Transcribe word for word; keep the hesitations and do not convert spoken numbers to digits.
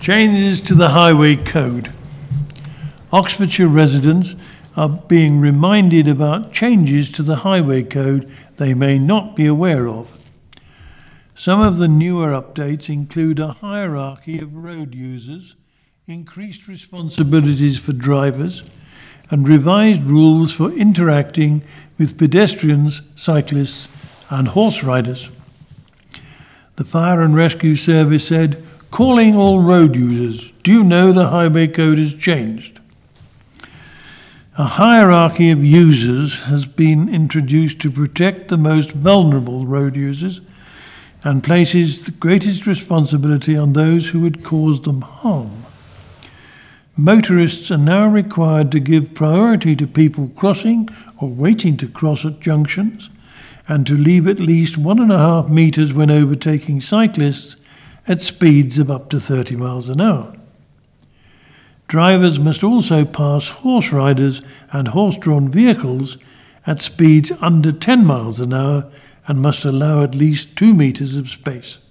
Changes to the Highway Code. Oxfordshire residents are being reminded about changes to the Highway Code they may not be aware of. Some of the newer updates include a hierarchy of road users, increased responsibilities for drivers, and revised rules for interacting with pedestrians, cyclists, and horse riders. The Fire and Rescue Service said, "Calling all road users, do you know the Highway Code has changed?" A hierarchy of users has been introduced to protect the most vulnerable road users and places the greatest responsibility on those who would cause them harm. Motorists are now required to give priority to people crossing or waiting to cross at junctions, and to leave at least one and a half metres when overtaking cyclists at speeds of up to thirty miles an hour. Drivers must also pass horse riders and horse-drawn vehicles at speeds under ten miles an hour and must allow at least two metres of space.